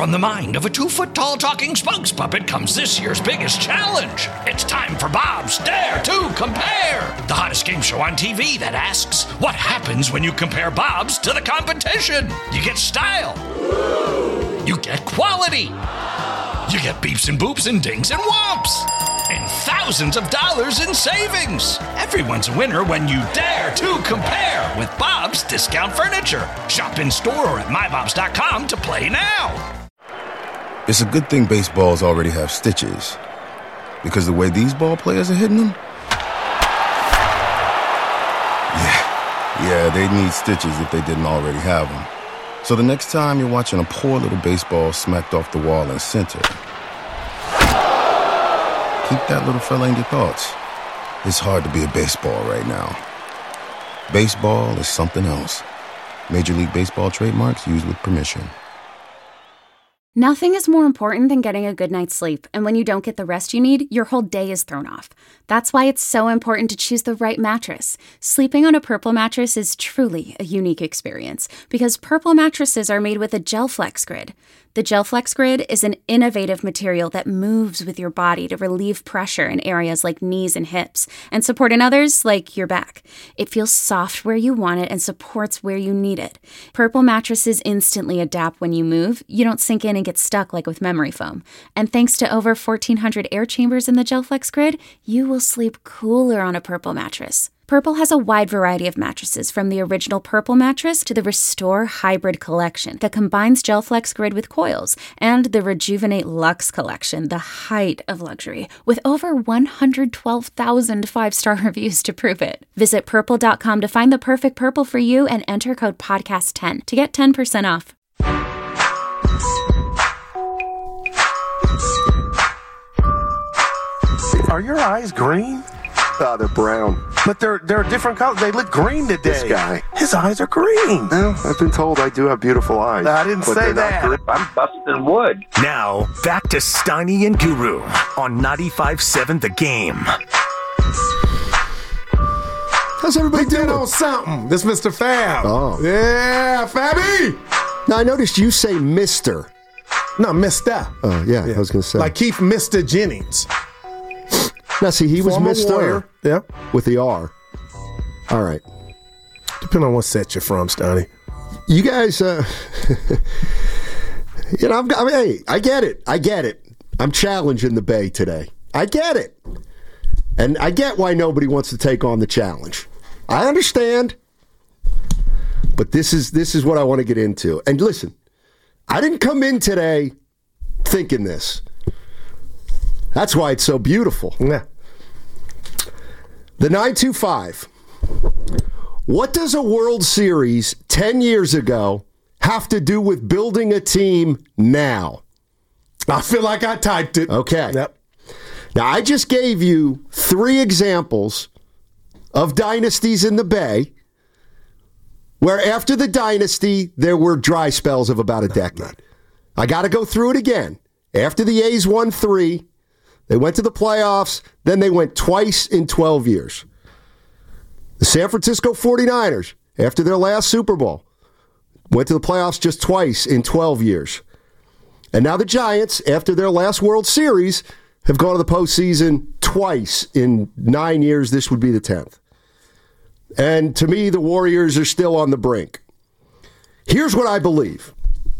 from the mind of a 2-foot-tall talking spokes puppet comes this year's biggest challenge. It's time for Bob's Dare to Compare, the hottest game show on TV that asks, what happens when you compare Bob's to the competition? You get style. You get quality. You get beeps and boops and dings and whomps. And thousands of dollars in savings. Everyone's a winner when you dare to compare with Bob's Discount Furniture. Shop in store or at mybobs.com to play now. It's a good thing baseballs already have stitches, because the way these ball players are hitting them, yeah, they'd need stitches if they didn't already have them. So the next time you're watching a poor little baseball smacked off the wall in center, keep that little fella in your thoughts. It's hard to be a baseball right now. Baseball is something else. Major League Baseball trademarks used with permission. Nothing is more important than getting a good night's sleep, and when you don't get the rest you need, your whole day is thrown off. That's why it's so important to choose the right mattress. Sleeping on a Purple mattress is truly a unique experience, because Purple mattresses are made with a GelFlex Grid. The GelFlex Grid is an innovative material that moves with your body to relieve pressure in areas like knees and hips, and support in others like your back. It feels soft where you want it and supports where you need it. Purple mattresses instantly adapt when you move. You don't sink in and get stuck like with memory foam. And thanks to over 1,400 air chambers in the GelFlex Grid, you will sleep cooler on a Purple mattress. Purple has a wide variety of mattresses, from the original Purple mattress to the Restore Hybrid collection that combines GelFlex Grid with coils, and the Rejuvenate Luxe collection, the height of luxury, with over 112,000 five-star reviews to prove it. Visit Purple.com to find the perfect Purple for you and enter code PODCAST10 to get 10% off. Are your eyes green? They're brown. But they're a different color. They look green today. This guy. His eyes are green. Well, I've been told I do have beautiful eyes. I didn't say that. I'm busting wood. Now, back to Steiny and Guru on 95.7 The Game. How's everybody doing on something? This Mr. Fab. Oh. Yeah, Fabby. Now, I noticed you say Mr. No, Mr. Oh, yeah, I was going to say. Like Keith Mr. Jennings. Now, see, he was Former Mr. Warrior. Yeah. With the R. All right. Depending on what set you're from, Stoney. You guys, hey, I get it. I'm challenging the Bay today. I get it. And I get why nobody wants to take on the challenge. I understand. But this is what I want to get into. And listen, I didn't come in today thinking this. That's why it's so beautiful. Yeah. The 925. What does a World Series 10 years ago have to do with building a team now? I feel like I typed it. Okay. Yep. Now, I just gave you 3 examples of dynasties in the Bay where after the dynasty, there were dry spells of about a decade. I got to go through it again. After the A's won 3, they went to the playoffs, then they went twice in 12 years. The San Francisco 49ers, after their last Super Bowl, went to the playoffs just twice in 12 years. And now the Giants, after their last World Series, have gone to the postseason twice in 9 years. This would be the 10th. And to me, the Warriors are still on the brink. Here's what I believe.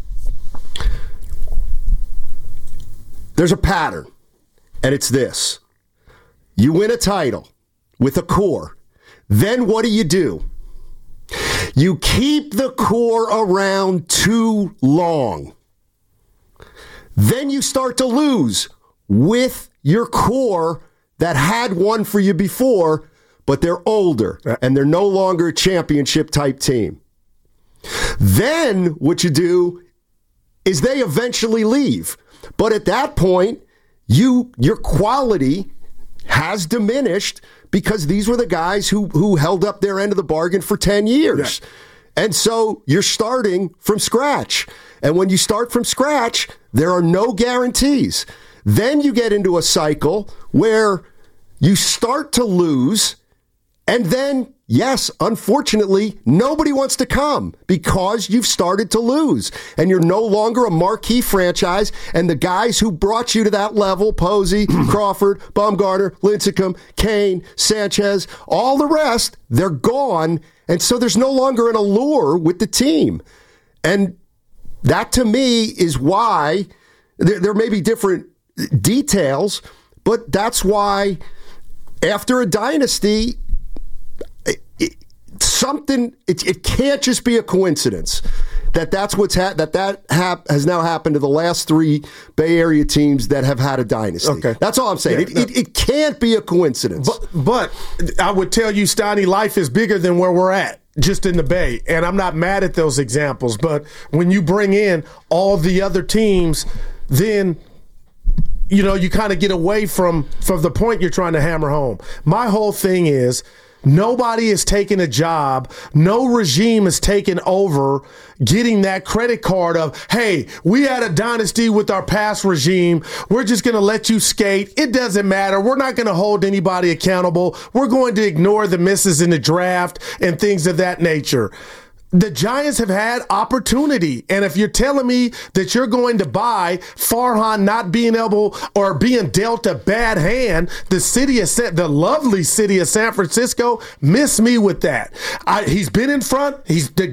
There's a pattern. And it's this. You win a title with a core. Then what do? You keep the core around too long. Then you start to lose with your core that had won for you before, but they're older and they're no longer a championship type team. Then what you do is they eventually leave. But at that point, your quality has diminished because these were the guys who held up their end of the bargain for 10 years. Yeah. And so you're starting from scratch. And when you start from scratch, there are no guarantees. Then you get into a cycle where you start to lose, and then yes, unfortunately, nobody wants to come because you've started to lose and you're no longer a marquee franchise. And the guys who brought you to that level, Posey, Crawford, Bumgarner, Lincecum, Kane, Sanchez, all the rest, they're gone. And so there's no longer an allure with the team. And that to me is why there may be different details, but that's why after a dynasty, it can't just be a coincidence that's what's has now happened to the last 3 Bay Area teams that have had a dynasty. Okay. That's all I'm saying. Yeah, it can't be a coincidence. But I would tell you, Steiny, life is bigger than where we're at, just in the Bay. And I'm not mad at those examples. But when you bring in all the other teams, then you kind of get away from the point you're trying to hammer home. My whole thing is nobody is taking a job. No regime is taking over getting that credit card of, hey, we had a dynasty with our past regime. We're just going to let you skate. It doesn't matter. We're not going to hold anybody accountable. We're going to ignore the misses in the draft and things of that nature. The Giants have had opportunity, and if you're telling me that you're going to buy Farhan not being able or being dealt a bad hand, the lovely city of San Francisco, miss me with that. He's been in front.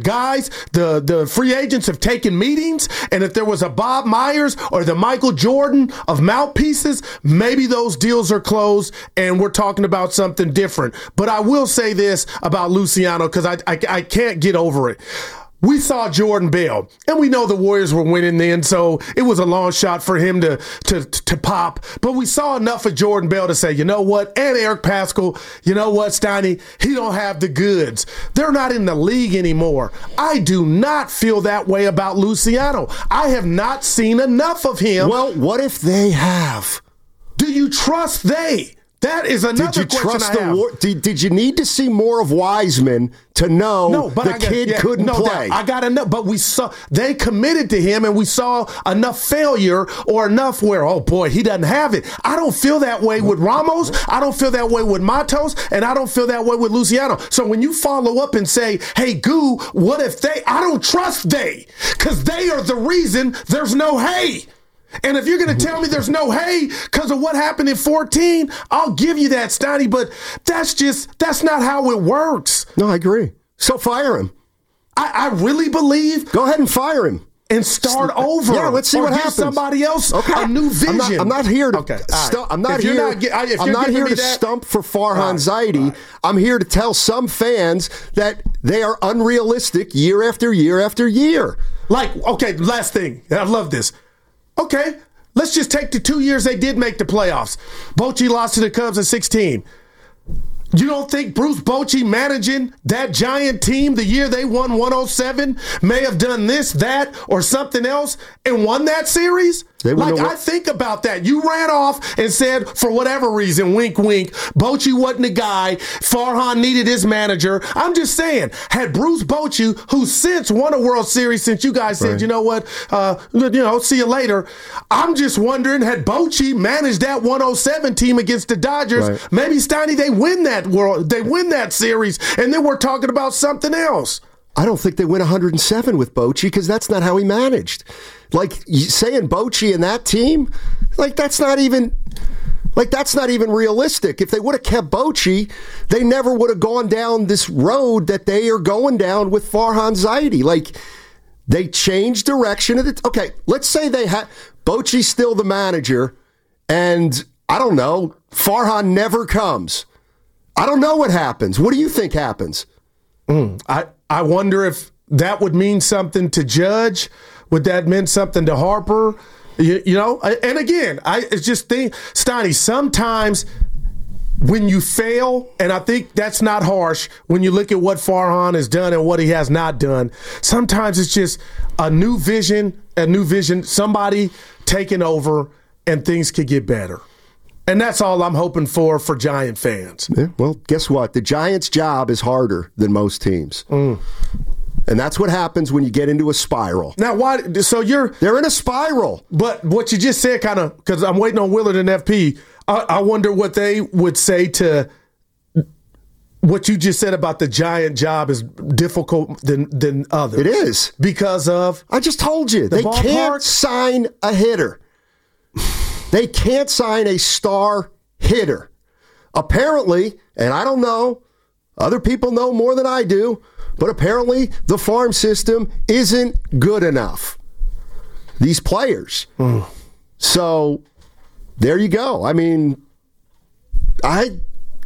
The free agents have taken meetings, and if there was a Bob Myers or the Michael Jordan of mouthpieces, maybe those deals are closed, and we're talking about something different. But I will say this about Luciano, because I can't get over it. We saw Jordan Bell, and we know the Warriors were winning then, so it was a long shot for him to pop. But we saw enough of Jordan Bell to say, you know what, and Eric Paschall, you know what, Steiny, he don't have the goods. They're not in the league anymore. I do not feel that way about Luciano. I have not seen enough of him. Well, what if they have? Do you trust they? That is another question I have. Did you need to see more of Wiseman to know the kid couldn't play? I got to know, but we saw they committed to him, and we saw enough failure or enough where, oh boy, he doesn't have it. I don't feel that way with Ramos. I don't feel that way with Matos, and I don't feel that way with Luciano. So when you follow up and say, hey, Goo, what if they? I don't trust they, because they are the reason there's no hay. And if you're going to tell me there's no hay because of what happened in 2014, I'll give you that, Steiny, but that's not how it works. No, I agree. So fire him. I really believe. Go ahead and fire him. And start over. Yeah, let's see what happens. Somebody else a new vision. I'm not here to. I'm not here to stump for Farhan Zaidi. Right. I'm here to tell some fans that they are unrealistic year after year after year. Last thing. I love this. Okay, let's just take the 2 years they did make the playoffs. Bochy lost to the Cubs in 2016. You don't think Bruce Bochy managing that Giant team the year they won 107 may have done this, that, or something else and won that series? I think about that. You ran off and said, for whatever reason, wink, wink, Bochy wasn't the guy. Farhan needed his manager. I'm just saying, had Bruce Bochy, who since won a World Series, since you guys said, you know what, see you later. I'm just wondering, had Bochy managed that 107 team against the Dodgers, maybe, Steiny, they win that series, and then we're talking about something else. I don't think they win 107 with Bochy because that's not how he managed. Saying Bochy and that team, that's not even realistic. If they would have kept Bochy, they never would have gone down this road that they are going down with Farhan Zaidi. They changed direction. Okay, let's say they had Bochy's still the manager, and I don't know, Farhan never comes. I don't know what happens. What do you think happens? I wonder if that would mean something to Judge. Would that mean something to Harper? And again, it's just think, Steiny, sometimes when you fail, and I think that's not harsh, when you look at what Farhan has done and what he has not done, sometimes it's just a new vision, somebody taking over, and things could get better. And that's all I'm hoping for Giant fans. Yeah, well, guess what? The Giants' job is harder than most teams. And that's what happens when you get into a spiral. Now, why? So they're in a spiral. But what you just said because I'm waiting on Willard and FP, I wonder what they would say to what you just said about the Giant job is difficult than others. It is. Because of? I just told you. They can't sign a hitter. They can't sign a star hitter. Apparently, and I don't know, other people know more than I do, but apparently the farm system isn't good enough. These players. So there you go. I mean, go ahead.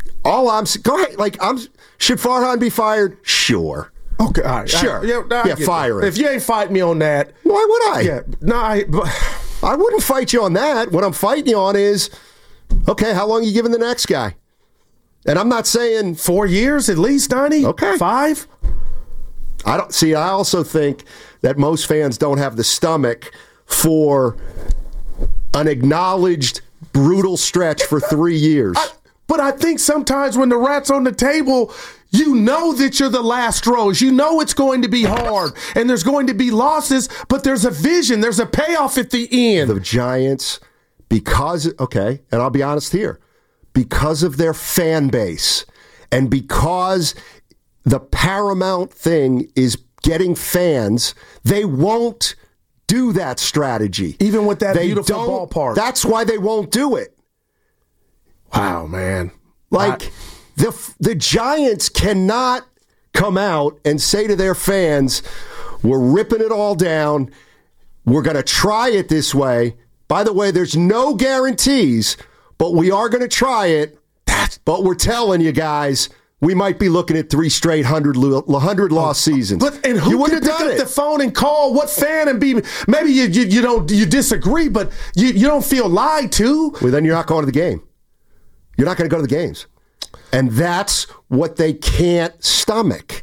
Should Farhan be fired? Sure. Okay, all right. Sure. Fire him. If you ain't fighting me on that. Why would I? Yeah, no, I wouldn't fight you on that. What I'm fighting you on is, okay, how long are you giving the next guy? And I'm not saying 4 years at least, Donnie. Okay. 5? I also think that most fans don't have the stomach for an acknowledged brutal stretch for 3 years. But I think sometimes when the rat's on the table, you know that you're the last rose. You know it's going to be hard, and there's going to be losses, but there's a vision. There's a payoff at the end. The Giants, and I'll be honest here, because of their fan base and because the paramount thing is getting fans, they won't do that strategy. Even with that beautiful ballpark. That's why they won't do it. Wow, man. The Giants cannot come out and say to their fans, we're ripping it all down. We're going to try it this way. By the way, there's no guarantees, but we are going to try it. But we're telling you guys, we might be looking at 3 straight 100-loss seasons. And who would pick up the phone and call what fan and be? Maybe you disagree, but you don't feel lied to. Well, then you're not going to the game. You're not going to go to the games. And that's what they can't stomach.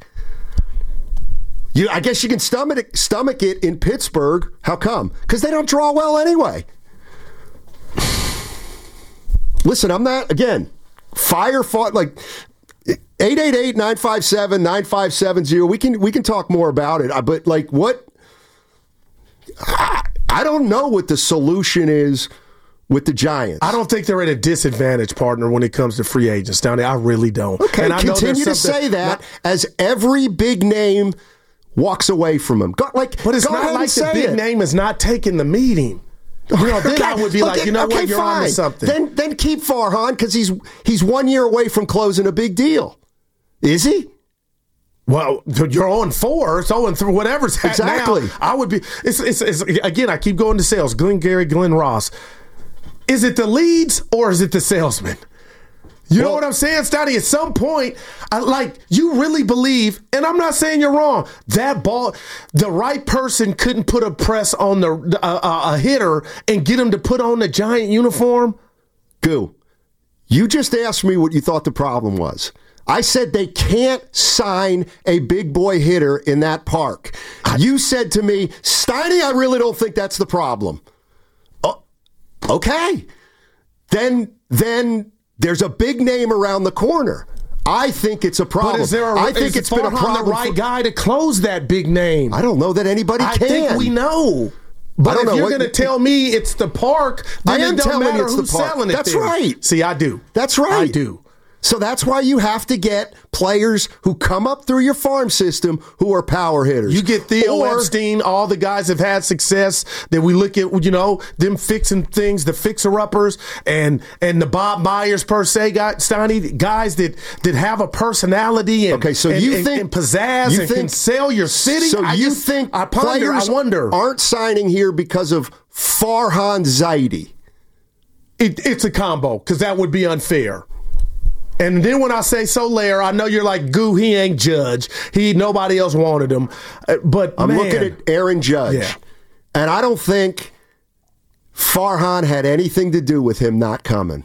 I guess you can stomach it in Pittsburgh. How come? Because they don't draw well anyway. Listen, I'm not, again, like 888-957-9570. We can talk more about it. But like what? I don't know what the solution is with the Giants. I don't think they're at a disadvantage, partner, when it comes to free agents, Downey. I really don't. Okay, and continue to say that as every big name walks away from him. But it's not like the big name is not taking the meeting. Then I would be like, you're on to something. Then keep Farhan because he's 1 year away from closing a big deal. Is he? Well, you're on 4, it's 0-3, whatever's happening exactly. Now. I would be. It's again. I keep going to sales. Glenn Gary, Glenn Ross. Is it the leads or is it the salesman? You know what I'm saying, Stotty? At some point, you really believe, and I'm not saying you're wrong, that ball, the right person couldn't put a press on a hitter and get him to put on the Giant uniform? Goo, you just asked me what you thought the problem was. I said they can't sign a big boy hitter in that park. You said to me, Steiny, I really don't think that's the problem. Okay. Then there's a big name around the corner. I think it's a problem. But it's been a problem. The right guy to close that big name. I don't know that anybody can. I think we know. But if you're going to tell me it's the park, then it don't matter who's selling it. That's right. See, I do. That's right. I do. So that's why you have to get players who come up through your farm system who are power hitters. You get Theo Epstein, all the guys have had success that we look at, them fixing things, the fixer-uppers, and the Bob Myers per se, guys that have a personality and, okay, so and you pizzazz and can sell your city. So you think players aren't signing here because of Farhan Zaidi? It's a combo, because that would be unfair. And then when I say Soler, I know you're like, Goo, he ain't Judge. Nobody else wanted him. But I'm looking at Aaron Judge. Yeah. And I don't think Farhan had anything to do with him not coming.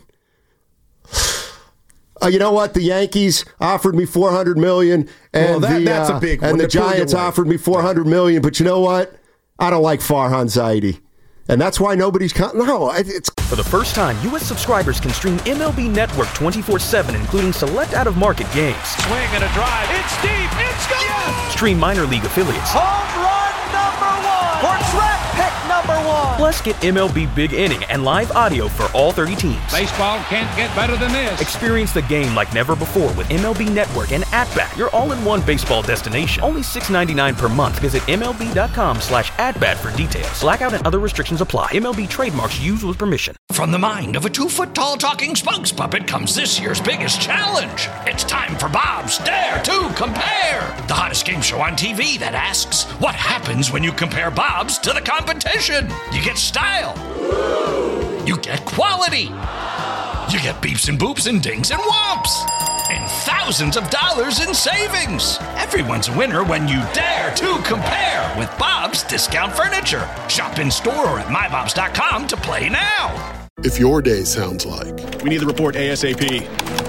You know what? The Yankees offered me $400 million, and that's a big one. And the Giants offered me $400 million. But you know what? I don't like Farhan Zaidi. And that's why nobody's... it's... For the first time, U.S. subscribers can stream MLB Network 24/7, including select out-of-market games. Swing and a drive. It's deep. It's gone. Stream minor league affiliates. Home run number 1 for draft pick number #1. Plus, get MLB Big Inning and live audio for all 30 teams. Baseball can't get better than this. Experience the game like never before with MLB Network and At-Bat, your all-in-one baseball destination. Only $6.99 per month. Visit MLB.com/at-bat for details. Blackout and other restrictions apply. MLB trademarks used with permission. From the mind of a 2-foot-tall talking spokes puppet comes this year's biggest challenge. It's time for Bob's Dare to Compare, the hottest game show on TV that asks, what happens when you compare Bob's to the competition? You get style. You get quality. You get beeps and boops and dings and whomps. And thousands of dollars in savings. Everyone's a winner when you dare to compare with Bob's Discount Furniture. Shop in store or at mybobs.com to play now. If your day sounds like, we need the report ASAP,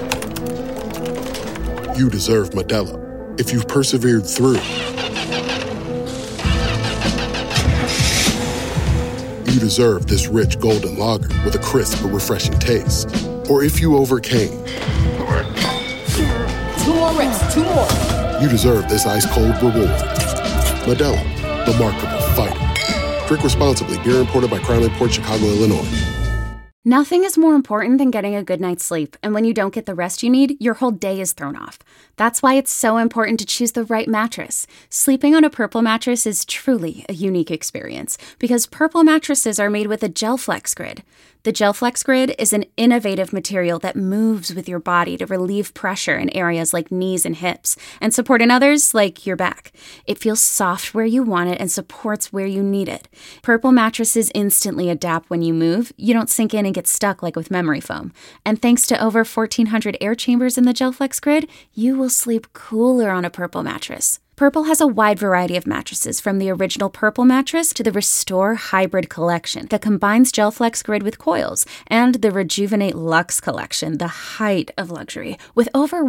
you deserve Modelo. If you've persevered through, you deserve this rich golden lager with a crisp but refreshing taste. Or if you overcame, 2 more reps, 2 more. you deserve this ice-cold reward. Modelo, the Remarkable Fighter. Drink responsibly. Beer imported by Crown Imports, Chicago, Illinois. Nothing is more important than getting a good night's sleep, and when you don't get the rest you need, your whole day is thrown off. That's why it's so important to choose the right mattress. Sleeping on a Purple mattress is truly a unique experience, because Purple mattresses are made with a GelFlex Grid. The GelFlex Grid is an innovative material that moves with your body to relieve pressure in areas like knees and hips, and support in others like your back. It feels soft where you want it and supports where you need it. Purple mattresses instantly adapt when you move. You don't sink in and get stuck like with memory foam. And thanks to over 1,400 air chambers in the GelFlex Grid, you will sleep cooler on a Purple mattress. Purple has a wide variety of mattresses, from the original Purple mattress to the Restore Hybrid collection that combines GelFlex Grid with coils, and the Rejuvenate Luxe collection, the height of luxury, with over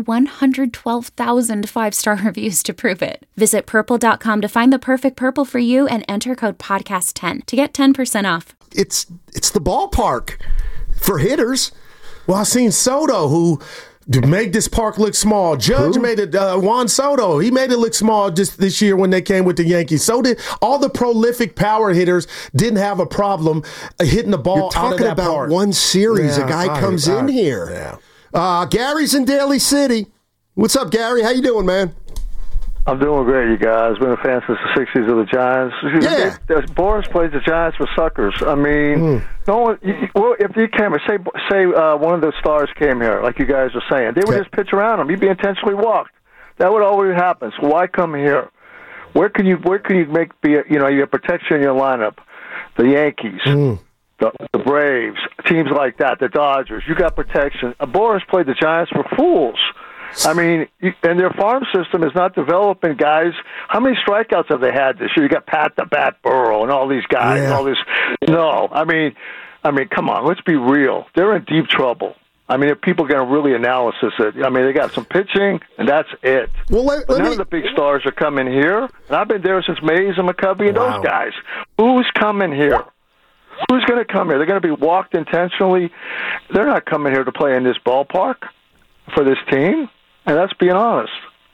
112,000 five-star reviews to prove it. Visit Purple.com to find the perfect Purple for you and enter code podcast10 to get 10% off. It's the ballpark for hitters. Well, I seen Soto, who made this park look small. Judge made it, Juan Soto, he made it look small just this year when they came with the Yankees. So did all the prolific power hitters. Didn't have a problem hitting the ball out of that park. You're talking about one series. A guy comes in here. Yeah. Gary's in Daly City. What's up, Gary? How you doing, man? I'm doing great, you guys. Been a fan since the 60s of the Giants. Yeah. Boris plays the Giants for suckers. I mean, no one. Well, if you came, say one of the stars came here, like you guys are saying, they would just pitch around him. He'd be intentionally walked. That would always happen. So why come here? Where can you you have protection in your lineup? The Yankees, the Braves, teams like that, the Dodgers. You got protection. Boris played the Giants for fools. I mean, and their farm system is not developing guys. How many strikeouts have they had this year? You got Pat the Bat Burrow and all these guys. Yeah. All this. No, I mean, come on. Let's be real. They're in deep trouble. I mean, if people are going to really analysis it, I mean, they got some pitching, and that's it. Well, none of the big stars are coming here. And I've been there since Mays and McCovey and those guys. Who's coming here? Who's going to come here? They're going to be walked intentionally. They're not coming here to play in this ballpark for this team. And that's being honest.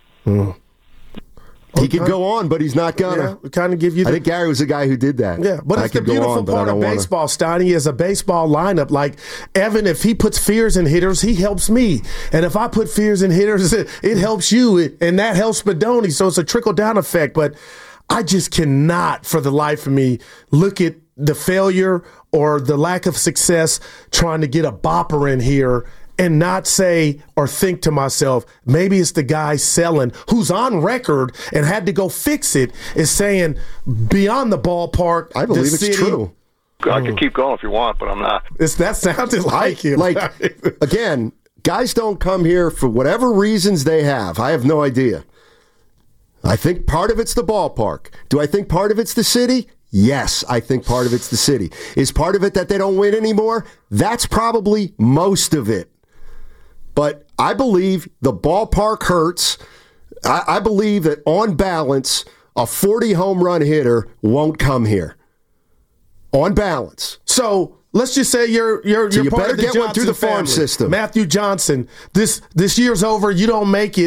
He could go on, but he's not gonna. Yeah, kind of give you. I think Gary was the guy who did that. Yeah, but it's the beautiful part of baseball, Steiny, is a baseball lineup. Like Evan, if he puts fears in hitters, he helps me, and if I put fears in hitters, it helps you, and that helps Bedoni. So it's a trickle down effect. But I just cannot, for the life of me, look at the failure or the lack of success trying to get a bopper in here and not say or think to myself, maybe it's the guy selling who's on record and had to go fix it, is saying beyond the ballpark. I believe it's true. I could keep going if you want, but I'm not. That sounded like you. Like, again, guys don't come here for whatever reasons they have. I have no idea. I think part of it's the ballpark. Do I think part of it's the city? Yes, I think part of it's the city. Is part of it that they don't win anymore? That's probably most of it. But I believe the ballpark hurts. I believe that on balance, a 40 home run hitter won't come here. On balance. So let's just say you're you part better of the get Johnson one through the farm family. system. Matthew Johnson. This year's over. You don't make it.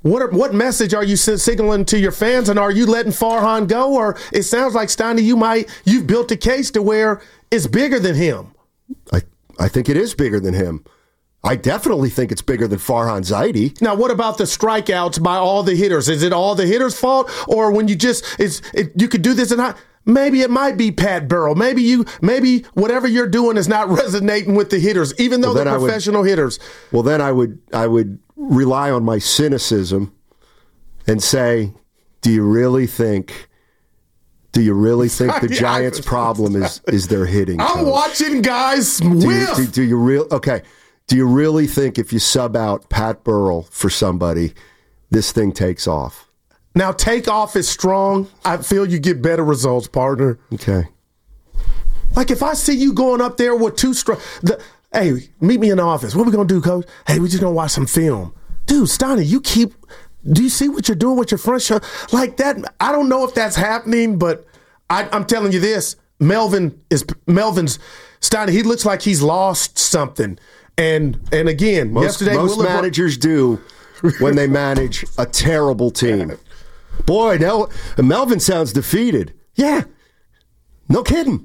What message are you signaling to your fans, and are you letting Farhan go? Or it sounds like, Steiny, you've built a case to where it's bigger than him. I think it is bigger than him. I definitely think it's bigger than Farhan Zaidi. Now, what about the strikeouts by all the hitters? Is it all the hitters' fault, or when you you could do this and maybe it might be Pat Burrell. Maybe whatever you're doing is not resonating with the hitters, even though they're professional hitters. Well, then I would rely on my cynicism and say, do you really think the Giants' problem is their hitting? I'm watching guys whiff. Do you really think if you sub out Pat Burrell for somebody, this thing takes off? Now, take off is strong. I feel you get better results, partner. Okay. Like if I see you going up there with two hey, meet me in the office. What are we going to do, coach? Hey, we just going to watch some film. Dude, Steiny, do you see what you're doing with your front shoulder? Like that, I don't know if that's happening, but I'm telling you this. Melvin's Steiny, he looks like he's lost something. And again, yesterday most managers do when they manage a terrible team. Boy, now Melvin sounds defeated. Yeah, no kidding.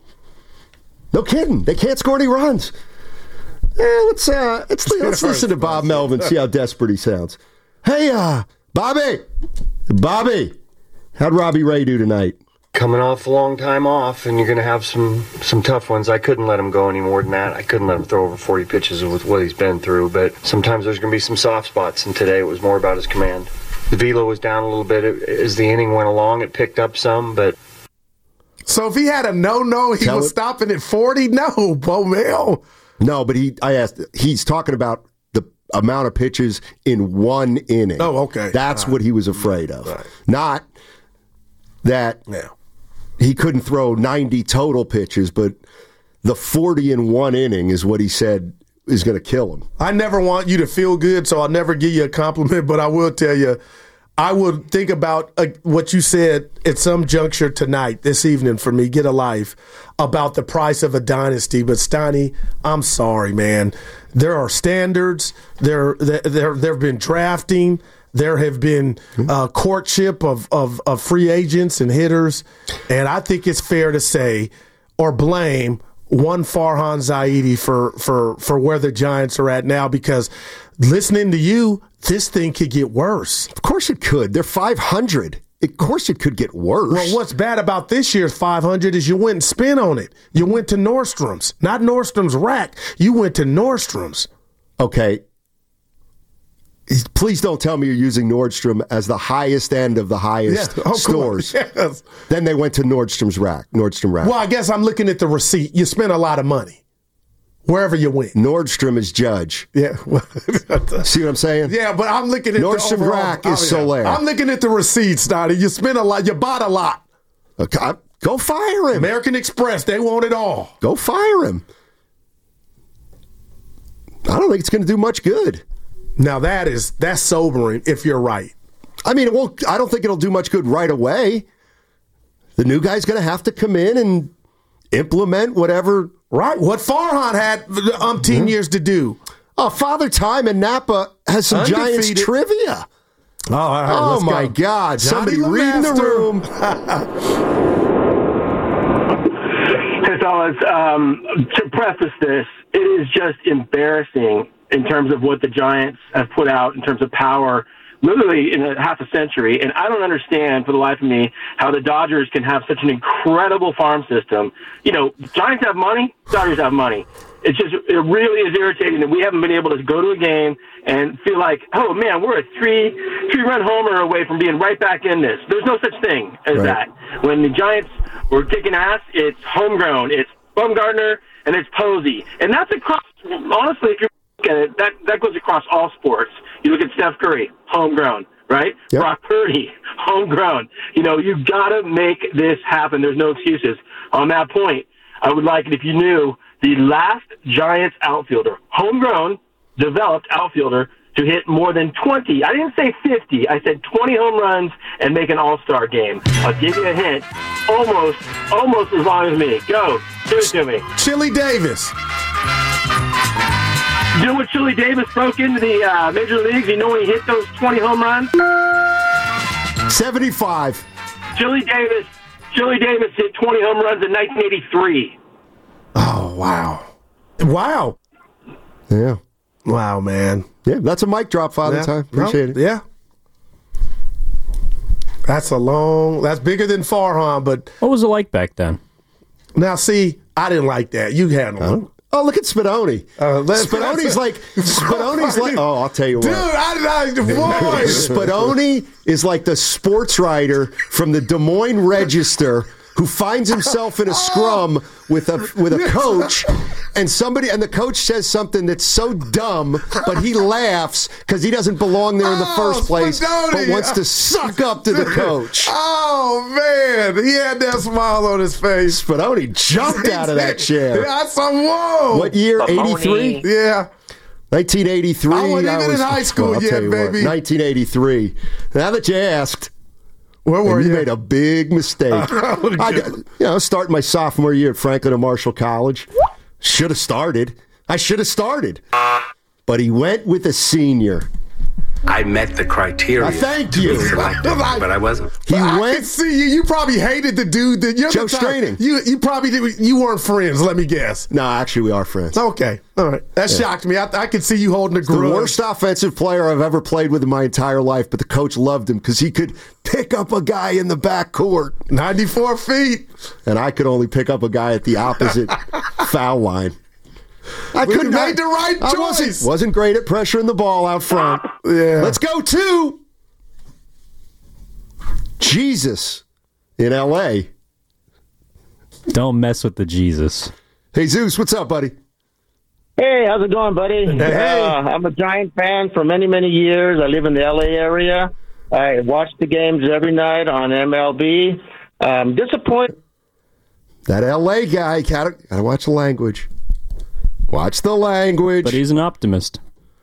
They can't score any runs. Let's listen to Bob Melvin, see how desperate he sounds. Hey, Bobby, how'd Robbie Ray do tonight? Coming off a long time off, and you're going to have some tough ones. I couldn't let him go any more than that. I couldn't let him throw over 40 pitches with what he's been through, but sometimes there's going to be some soft spots, and today it was more about his command. The velo was down a little bit. As the inning went along, it picked up some, but... So if he had a no-no, he was stopping at 40? No, Bomel. No, but he's talking about the amount of pitches in one inning. Oh, okay. That's what he was afraid of. Right. Not that he couldn't throw 90 total pitches, but the 40 in one inning is what he said is going to kill him. I never want you to feel good, so I'll never give you a compliment, but I will tell you, I would think about what you said at some juncture tonight, this evening for me, Get a Life, about the price of a dynasty. But, Steiny, I'm sorry, man. There are standards. There have been drafting. There have been courtship of free agents and hitters. And I think it's fair to say or blame one Farhan Zaidi for where the Giants are at now, because listening to you, this thing could get worse. Of course it could. They're 500. Of course it could get worse. Well, what's bad about this year's 500 is you went and spent on it. You went to Nordstrom's. Not Nordstrom's Rack. You went to Nordstrom's. Okay. Please don't tell me you're using Nordstrom as the highest end of the highest stores. Yes. Then they went to Nordstrom Rack. Well, I guess I'm looking at the receipt. You spent a lot of money wherever you went. Nordstrom is Judge. Yeah. See what I'm saying? Yeah, but I'm looking at Nordstrom the Rack is Solaire. I'm looking at the receipts, Donnie. You spent a lot. You bought a lot. Okay. Go fire him. American Express, they want it all. Go fire him. I don't think it's going to do much good. Now that's sobering if you're right. I mean, I don't think it'll do much good right away. The new guy's going to have to come in and implement whatever. Right. What Farhan had 10 years to do. Father Time in Napa has some Giants trivia. Oh my God. Somebody reading the room. Hey, fellas, to preface this, it is just embarrassing in terms of what the Giants have put out in terms of power, literally in a half a century. And I don't understand for the life of me how the Dodgers can have such an incredible farm system. You know, Giants have money, Dodgers have money. It really is irritating that we haven't been able to go to a game and feel like, oh man, we're a three-run homer away from being right back in this. There's no such thing as that. When the Giants were kicking ass, it's homegrown, it's Bumgarner, and it's Posey. And that's across, honestly, if you're at it, that goes across all sports. You look at Steph Curry, homegrown, right? Yep. Brock Purdy, homegrown. You know, you got to make this happen. There's no excuses. On that point, I would like it if you knew the last Giants outfielder, homegrown, developed outfielder, to hit more than 20. I didn't say 50. I said 20 home runs and make an all-star game. I'll give you a hint. Almost as long as me. Go. Do it to me. Chili Davis. You know when Chili Davis broke into the Major Leagues? You know when he hit those 20 home runs? 75. Chili Davis hit 20 home runs in 1983. Oh, wow. Wow. Yeah. Wow, man. Yeah, that's a mic drop, Father Time. Appreciate it. Yeah. That's bigger than Farhan, but... What was it like back then? Now, see, I didn't like that. You handled it. Oh, look at Spadoni. Spadoni's like, oh, I'll tell you what. Dude, Spadoni is like the sports writer from the Des Moines Register who finds himself in a scrum with a coach, and the coach says something that's so dumb, but he laughs because he doesn't belong there in the first place, but wants to suck up to the coach. Oh, man. He had that smile on his face. Spadoni jumped out of that chair. I saw, whoa. What year? 83? Yeah. 1983. I wasn't even in high school yet, baby. 1983. Now that you asked, where were you? You made a big mistake. Starting my sophomore year at Franklin and Marshall College. Should have started. I should have started. But he went with a senior. I met the criteria. Thank you. But I wasn't. I could see you. You probably hated the dude that you're Joe Straining. You probably did. You weren't friends. Let me guess. No, actually, we are friends. Okay, all right. That shocked me. I could see you holding a grudge. The worst offensive player I've ever played with in my entire life, but the coach loved him because he could pick up a guy in the back court, 94 feet, and I could only pick up a guy at the opposite foul line. I couldn't make the right choice. Wasn't great at pressuring the ball out front. Yeah. Let's go to Jesus in L.A. Don't mess with the Jesus. Hey, Zeus, what's up, buddy? Hey, how's it going, buddy? Hey. I'm a Giant fan for many, many years. I live in the L.A. area. I watch the games every night on MLB. Disappointed. That L.A. guy, gotta watch the language. Watch the language. But he's an optimist.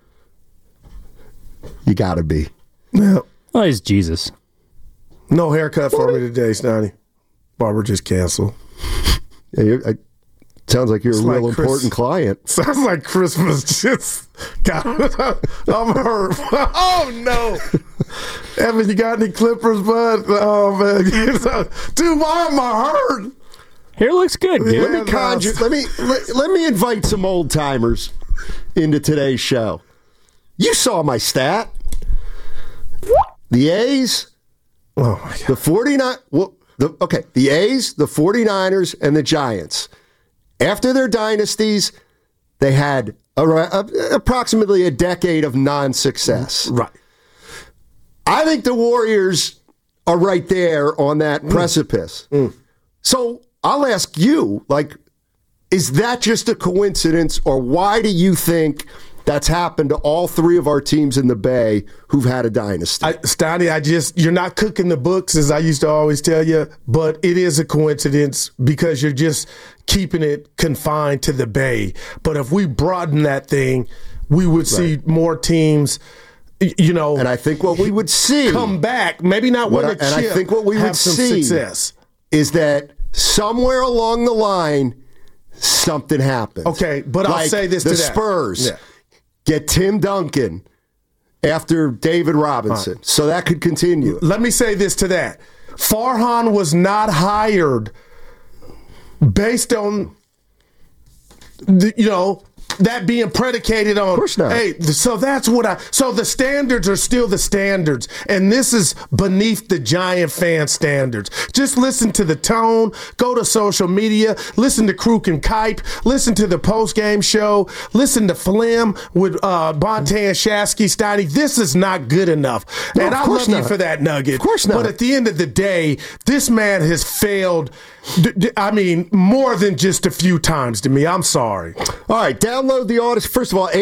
You gotta be. Yeah. Well, he's Jesus. No haircut for me today, Snotty. Barber just canceled. Yeah, sounds like you're a real important client. Sounds like Christmas just got I'm hurt. Oh, no. Evan, you got any clippers, bud? Oh, man. Dude, why am I hurt? Hair looks good, dude. Let me invite some old timers into today's show. You saw my stat. The A's, oh my God. The 49. The A's, the 49ers, and the Giants. After their dynasties, they had approximately a decade of non-success. Right. I think the Warriors are right there on that precipice. So I'll ask you, is that just a coincidence, or why do you think that's happened to all three of our teams in the Bay who've had a dynasty? Stoney, you're not cooking the books, as I used to always tell you, but it is a coincidence because you're just keeping it confined to the Bay. But if we broaden that thing, we would see more teams, and I think what we would see come back, maybe not win a chip, and I think what we would see success. Is that somewhere along the line, something happens. Okay, but I'll say this to that. The Spurs get Tim Duncan after David Robinson. Right. So that could continue. Let me say this to that. Farhan was not hired based on, that being predicated on. Of course not. Hey, so that's so the standards are still the standards, and this is beneath the Giant fan standards. Just listen to the tone, go to social media, listen to Kruk and Kipe, listen to the post-game show, listen to Flim with Bonte and Shasky, Steiny. This is not good enough. No, and I love you for that nugget. Of course not. But at the end of the day, this man has failed, more than just a few times to me. I'm sorry. All right, download the Odyssey. First of all,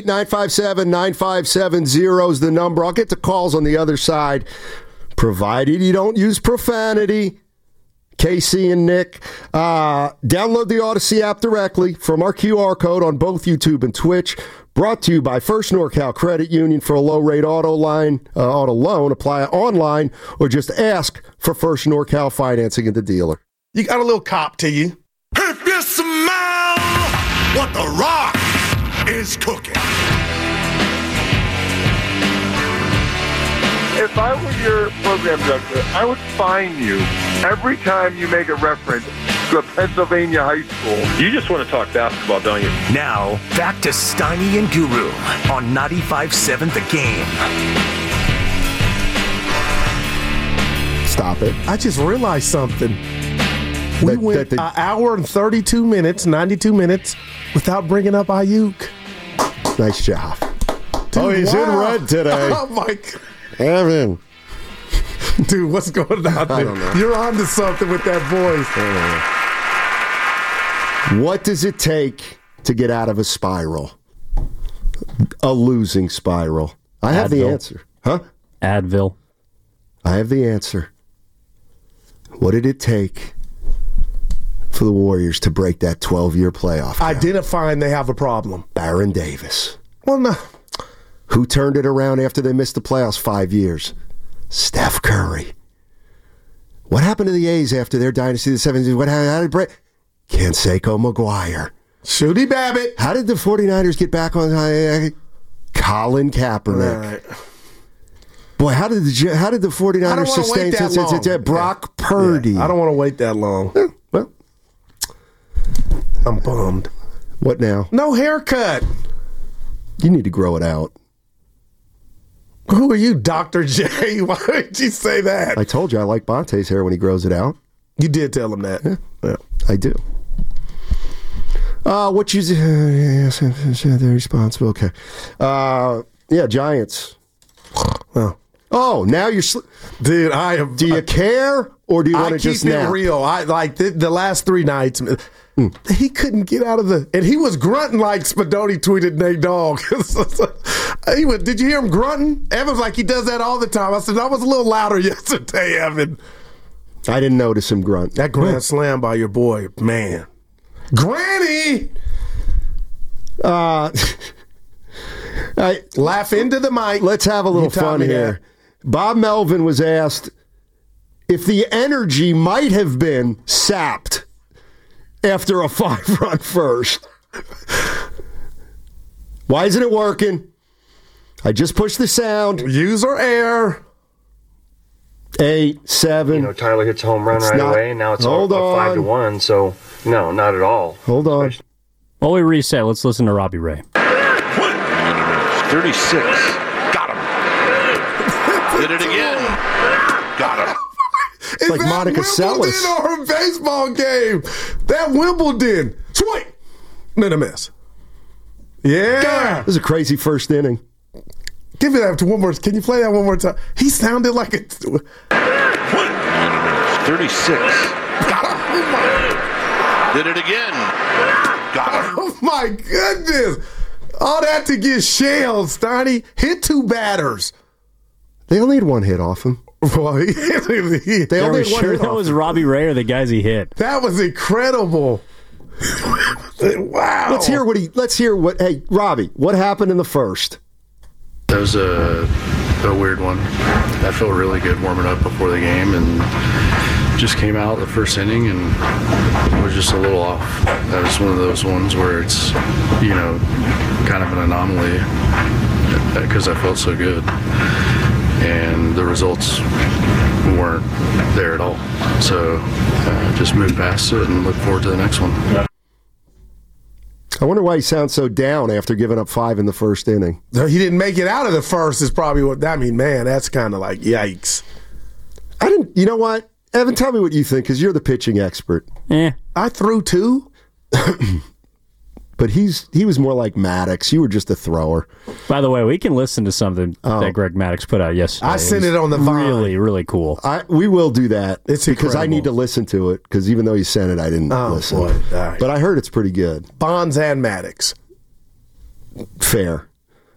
888-957-9570 is the number. I'll get the calls on the other side, provided you don't use profanity. Casey and Nick. Download the Odyssey app directly from our QR code on both YouTube and Twitch. Brought to you by First NorCal Credit Union for a low-rate auto loan. Apply online or just ask for First NorCal financing at the dealer. You got a little cop to you. If you smell what the Rock is cooking. your program director, I would fine you every time you make a reference to a Pennsylvania high school. You just want to talk basketball, don't you? Now, back to Steiny and Guru on 95.7 The Game. Stop it. I just realized something. We went an hour and 32 minutes, 92 minutes, without bringing up Ayuk. Nice job. Dude, he's in red today. Oh, my God. Evan. Dude, what's going on? I don't know. You're on to something with that voice. What does it take to get out of a spiral? A losing spiral. I have the answer. Huh? Advil. I have the answer. What did it take for the Warriors to break that 12-year playoff? Identifying they have a problem. Baron Davis. Well, no. Who turned it around after they missed the playoffs 5 years? Steph Curry. What happened to the A's after their dynasty of the 70s? How did it break? Canseco McGuire. Shooty Babbitt. How did the 49ers get back on? Colin Kaepernick. Right. Boy, how did the 49ers sustain since Brock Purdy? Yeah, I don't want to wait that long. Well, I'm bummed. What now? No haircut. You need to grow it out. Who are you, Dr. J? Why did you say that? I told you I like Bonte's hair when he grows it out. You did tell him that. Yeah. I do. What you... yes, they're responsible. Okay. Giants. Oh, now you're... Dude, I am... Do you care, or do you want to just nap? I keep it real. I like the last 3 nights... He couldn't get out of the... And he was grunting like Spadoni tweeted Nate Dogg. Did you hear him grunting? Evan's like, he does that all the time. I said, I was a little louder yesterday, Evan. I didn't notice him grunt. That grand slam by your boy, man. Granny! Laugh into the mic. Let's have a little fun here. Bob Melvin was asked if the energy might have been sapped after a 5-run first. Why isn't it working? I just pushed the sound. User error. 8, 7. Tyler hits a home run away, and now it's all 5-1. So no, not at all. Hold on. While we reset, let's listen to Robbie Ray. 36. Got him. Did it again. Got him. It's like Monica Wimbledon Seles. or a baseball game. That Wimbledon. Swing. Then a miss. Yeah. This is a crazy first inning. Give me that one more. Can you play that one more time? He sounded like a... 36. Got him. Did it again. Got him. Oh, my goodness. All that to get shelled, Steiny. Hit 2 batters. They only had 1 hit off him. Well, they only had 1 hit that was Robbie Ray or the guys he hit. That was incredible. Wow. Let's hear what. Hey, Robbie, what happened in the first? That was a weird one. I felt really good warming up before the game and just came out the first inning and was just a little off. That was one of those ones where it's, kind of an anomaly because I felt so good. And the results weren't there at all. So just moved past it and look forward to the next one. I wonder why he sounds so down after giving up 5 in the first inning. He didn't make it out of the first is probably what... I mean, man, that's kind of like, yikes. You know what? Evan, tell me what you think, because you're the pitching expert. I threw 2. But he was more like Maddox. You were just a thrower. By the way, we can listen to something that Greg Maddox put out yesterday. I sent it on the Vine. Really, really cool. We will do that. It's because incredible. I need to listen to it, because even though you sent it, I didn't listen. Boy. Right. But I heard it's pretty good. Bonds and Maddox. Fair.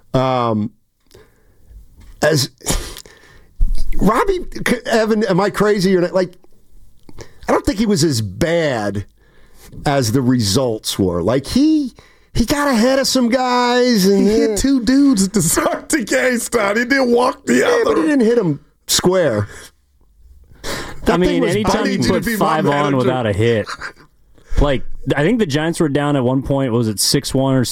As Robbie, Evan, am I crazy or not? Like, I don't think he was as bad as the results were. Like, he got ahead of some guys. And he hit 2 dudes to start the game, Stott. He didn't walk the other. But he didn't hit them square. Anytime you put 5 on without a hit. Like, I think the Giants were down at one point, was it 6-1 or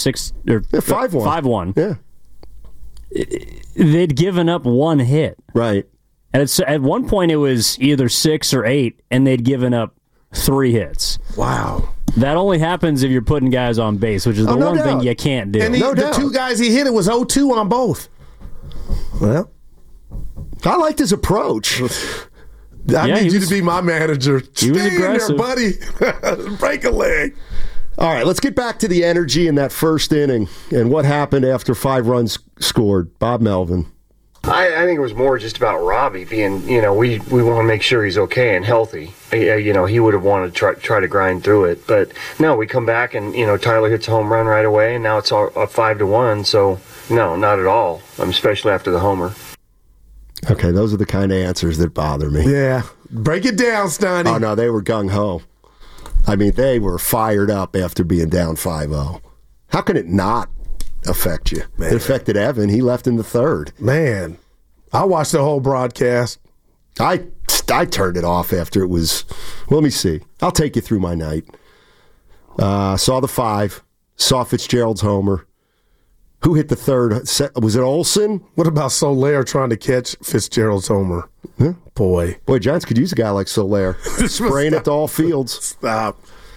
5-1? 5-1. Yeah. They'd given up 1 hit. Right. And at one point, it was either 6 or 8, and they'd given up 3 hits. Wow. That only happens if you're putting guys on base, which is the one thing you can't do. And the 2 guys he hit, it was 0-2 on both. Well, I liked his approach. I need you to be my manager. He was aggressive. There, buddy. Break a leg. All right, let's get back to the energy in that first inning and what happened after 5 runs scored. Bob Melvin. I think it was more just about Robbie being, we want to make sure he's okay and healthy. He would have wanted to try to grind through it. But no, we come back and, Tyler hits a home run right away, and now it's a 5-1. So, no, not at all, especially after the homer. Okay, those are the kind of answers that bother me. Yeah. Break it down, Steiny. Oh, no, they were gung-ho. I mean, they were fired up after being down 5-0. How can it not affect you? Man. It affected Evan. He left in the 3rd. Man, I watched the whole broadcast. I turned it off after it was. Well, let me see. I'll take you through my night. Saw the 5. Saw Fitzgerald's homer. Who hit the 3rd? Was it Olsen? What about Soler trying to catch Fitzgerald's homer? Huh? Boy, Giants could use a guy like Soler. Spraying it to all fields. Stop.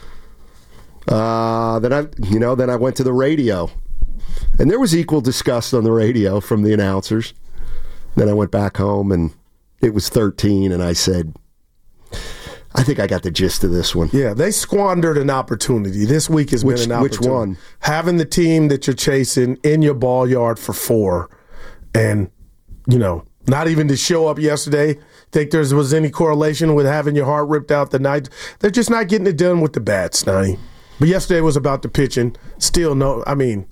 Then I went to the radio. And there was equal disgust on the radio from the announcers. Then I went back home, and it was 13, and I said, I think I got the gist of this one. Yeah, they squandered an opportunity. This week has been an opportunity. Which one? Having the team that you're chasing in your ball yard for 4, and, not even to show up yesterday. Think there was any correlation with having your heart ripped out the night? They're just not getting it done with the bats, Snotty. But yesterday was about the pitching. Still no,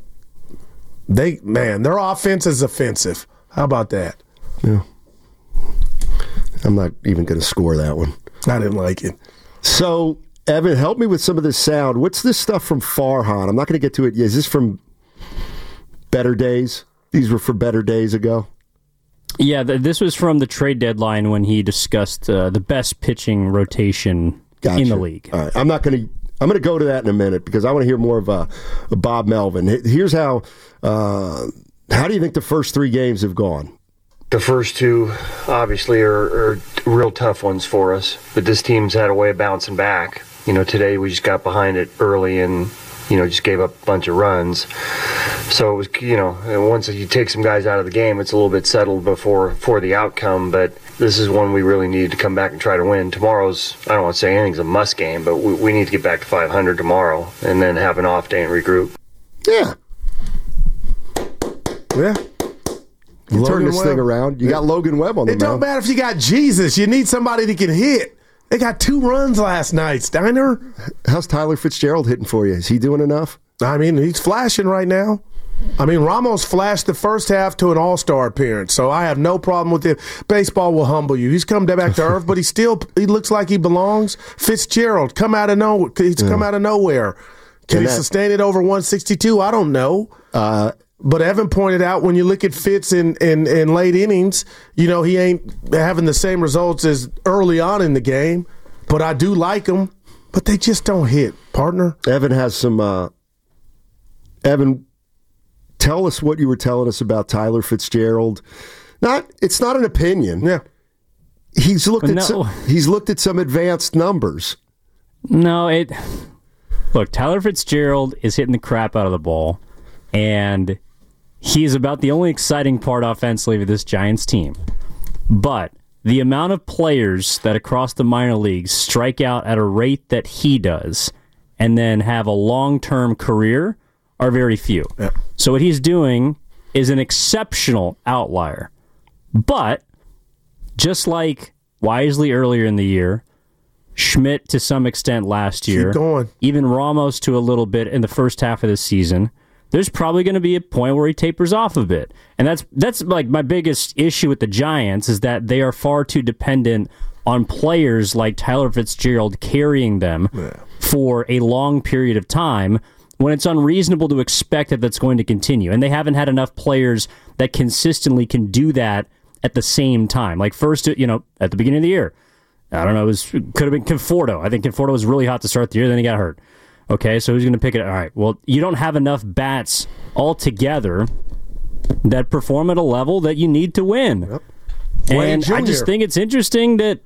their offense is offensive. How about that? Yeah. I'm not even going to score that one. I didn't like it. So, Evan, help me with some of this sound. What's this stuff from Farhan? I'm not going to get to it. Is this from Better Days? These were for Better Days ago? Yeah, this was from the trade deadline when he discussed the best pitching rotation in the league. All right. I'm going to go to that in a minute because I want to hear more of a Bob Melvin. Here's how do you think the first 3 games have gone? The first 2 obviously are real tough ones for us, but this team's had a way of bouncing back. Today we just got behind it early and, just gave up a bunch of runs. So it was, once you take some guys out of the game, it's a little bit settled for the outcome, but this is one we really need to come back and try to win. Tomorrow's, I don't want to say anything's a must game, but we need to get back to 500 tomorrow and then have an off day and regroup. Yeah. Yeah. You turn this thing around. You got Logan Webb on the mound. It don't matter if you got Jesus. You need somebody that can hit. They got 2 runs last night, Steiner. How's Tyler Fitzgerald hitting for you? Is he doing enough? He's flashing right now. Ramos flashed the first half to an all-star appearance, so I have no problem with it. Baseball will humble you. He's come back to earth, but he looks like he belongs. Fitzgerald, come out of nowhere. Come out of nowhere. Can he sustain it over 162? I don't know. But Evan pointed out when you look at Fitz in late innings, he ain't having the same results as early on in the game. But I do like him. But they just don't hit, partner. Evan has some. Evan, tell us what you were telling us about Tyler Fitzgerald. It's not an opinion. Yeah, he's looked at some advanced numbers. No, look. Tyler Fitzgerald is hitting the crap out of the ball, and he's about the only exciting part offensively of this Giants team. But the amount of players that across the minor leagues strike out at a rate that he does and then have a long-term career are very few. Yeah. So what he's doing is an exceptional outlier. But just like Wisely earlier in the year, Schmidt to some extent last year, even Ramos to a little bit in the first half of the season, there's probably going to be a point where he tapers off a bit. And that's like my biggest issue with the Giants is that they are far too dependent on players like Tyler Fitzgerald carrying them for a long period of time when it's unreasonable to expect that that's going to continue. And they haven't had enough players that consistently can do that at the same time. Like first, at the beginning of the year, I don't know, it could have been Conforto. I think Conforto was really hot to start the year, then he got hurt. Okay, so who's going to pick it? All right, well, you don't have enough bats altogether that perform at a level that you need to win. Yep. And Jr. I just think it's interesting that,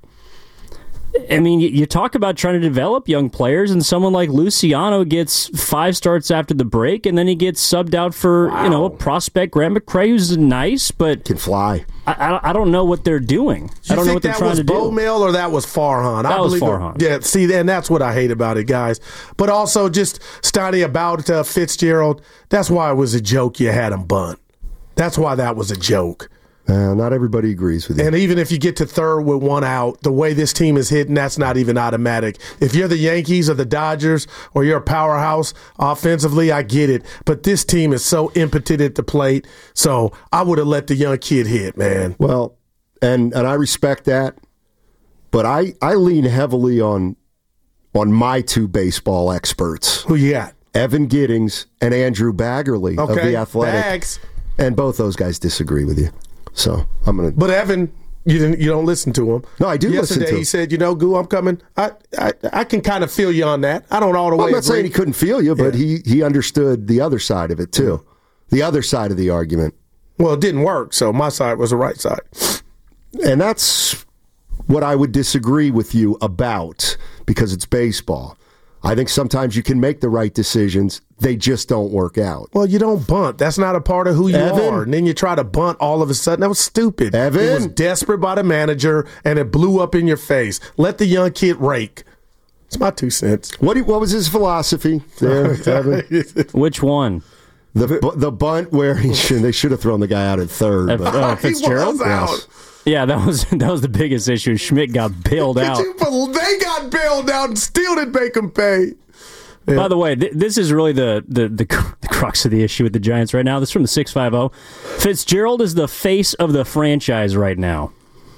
I mean, you talk about trying to develop young players, and someone like Luciano gets 5 starts after the break, and then he gets subbed out for a prospect, Grant McCray, who's nice, but can fly. I don't know what they're doing. I don't know what they're trying to do. That was Bowmel or that was Farhan? That was Farhan. Yeah, see, and that's what I hate about it, guys. But also, just Steiny, about Fitzgerald, that's why it was a joke you had him bunt. That's why that was a joke. Not everybody agrees with you. And even if you get to third with 1 out, the way this team is hitting, that's not even automatic. If you're the Yankees or the Dodgers or you're a powerhouse offensively, I get it. But this team is so impotent at the plate, so I would have let the young kid hit, man. Well, and I respect that, but I lean heavily on my 2 baseball experts. Who you got? Evan Giddings and Andrew Baggerly of The Athletic. Bags. And both those guys disagree with you. So I'm gonna. But Evan, you don't listen to him. No, I do listen to him. Yesterday he said, Goo, I'm coming. I can kind of feel you on that. I don't all the way. I'm not saying he couldn't feel you, but he understood the other side of it too. The other side of the argument. Well, it didn't work, so my side was the right side. And that's what I would disagree with you about, because it's baseball. I think sometimes you can make the right decisions. They just don't work out. Well, you don't bunt. That's not a part of who you are. And then you try to bunt all of a sudden. That was stupid. Evan. It was desperate by the manager, and it blew up in your face. Let the young kid rake. It's my 2 cents. What was his philosophy there, Evan? Which one? The bunt where they should have thrown the guy out at third. Fitzgerald? He was out. Yeah, that was the biggest issue. Schmidt got bailed out. They got bailed out and still didn't make him pay. Yeah. By the way, this is really the crux of the issue with the Giants right now. This is from the 650. Fitzgerald is the face of the franchise right now.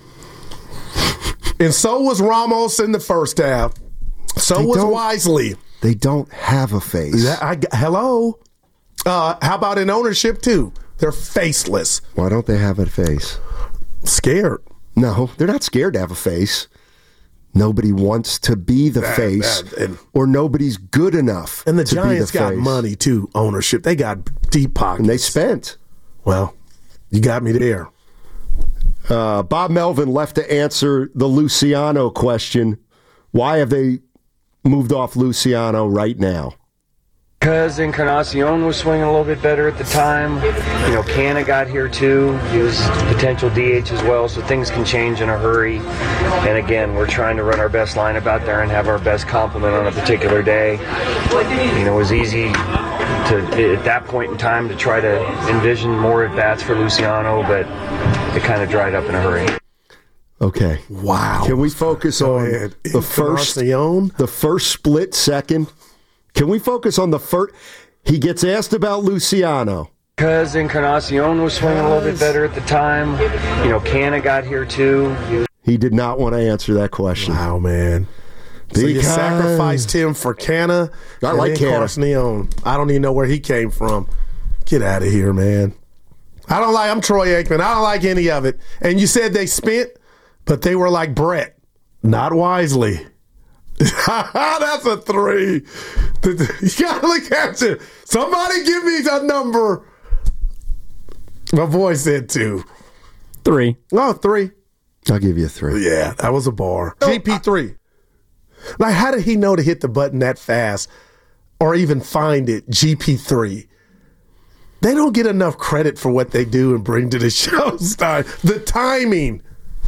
And so was Ramos in the first half. So was Wisely. They don't have a face. Hello? How about in ownership, too? They're faceless. Why don't they have a face? Scared. No, they're not scared to have a face. Nobody wants to be the face, or nobody's good enough. And the to Giants be the got face. Money, too, ownership. They got deep pockets. And they spent. Well, you got me there. Bob Melvin left to answer the Luciano question. Why have they moved off Luciano right now? Because Encarnacion was swinging a little bit better at the time. Canna got here too. He was potential DH as well, so things can change in a hurry. And again, we're trying to run our best lineup out there and have our best complement on a particular day. It was easy at that point in time to try to envision more at-bats for Luciano, but it kind of dried up in a hurry. Okay. Wow. Can we focus on the first split second? Can we focus on the first? He gets asked about Luciano. Because Encarnacion was swinging a little bit better at the time. Canna got here too. He did not want to answer that question. Wow, man. So you sacrificed him for Canna. I like Canna. Encarnacion. I don't even know where he came from. Get out of here, man. I'm Troy Aikman. I don't like any of it. And you said they spent, but they were like Brett. Not Wisely. That's a 3. You gotta look at it. Somebody give me a number. My boy said 2. 3. Oh, 3. I'll give you a 3. Yeah, that was a bar. GP3. Like, how did he know to hit the button that fast or even find it? GP3. They don't get enough credit for what they do and bring to the show, Stein. The timing.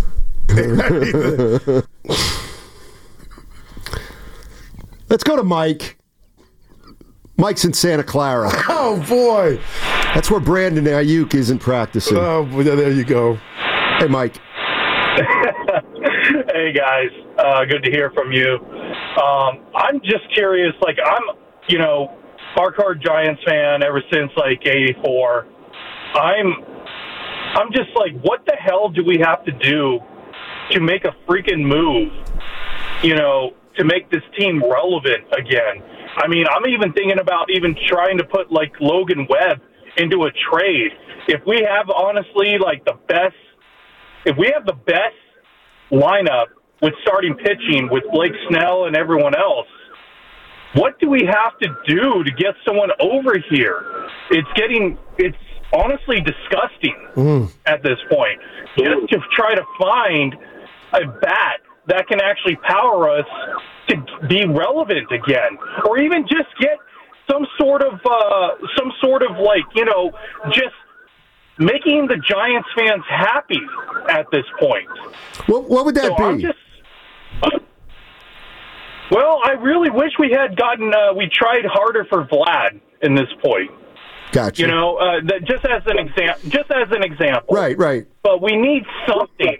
Let's go to Mike. Mike's in Santa Clara. Oh, boy. That's where Brandon Ayuk isn't practicing. Oh, there you go. Hey, Mike. Hey, guys. Good to hear from you. I'm just curious. I'm, hardcore Giants fan ever since, 84. I'm just what the hell do we have to do to make a freaking move, to make this team relevant again? I mean, I'm even thinking about even trying to put Logan Webb into a trade. If we have honestly if we have the best lineup with starting pitching with Blake Snell and everyone else, what do we have to do to get someone over here? It's honestly disgusting at this point. Just to try to find a bat that can actually power us to be relevant again, or even just get some sort of like, you know, just making the Giants fans happy at this point. What would that be? Well, I really wish we had gotten. We tried harder for Vlad in this point. Gotcha. You know, just as an example. Right. But we need something.